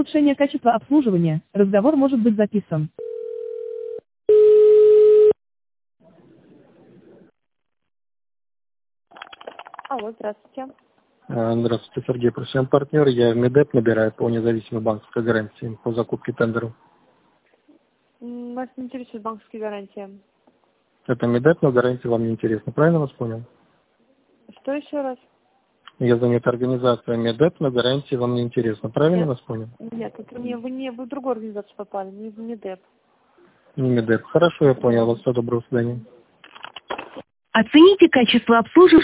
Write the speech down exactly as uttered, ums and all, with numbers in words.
Улучшение качества обслуживания. Разговор может быть записан. Алло, здравствуйте. А, Здравствуйте, Сергей, просим партнер. Я в МИДЭП набираю по независимой банковской гарантии по закупке тендеров. М, Вас не интересует банковские гарантии. Это МИДЭП, но гарантия вам не интересна. Правильно вас понял? Что еще раз? Я занят организацией МИДЭП, но гарантия вам не интересна. Правильно Нет. вас понял? Нет, это не, вы не вы в другую организацию попали, не в МИДЭП. Не МИДЭП. Хорошо, я понял вас. Всего доброго, до свидания. Оцените качество обслуживания.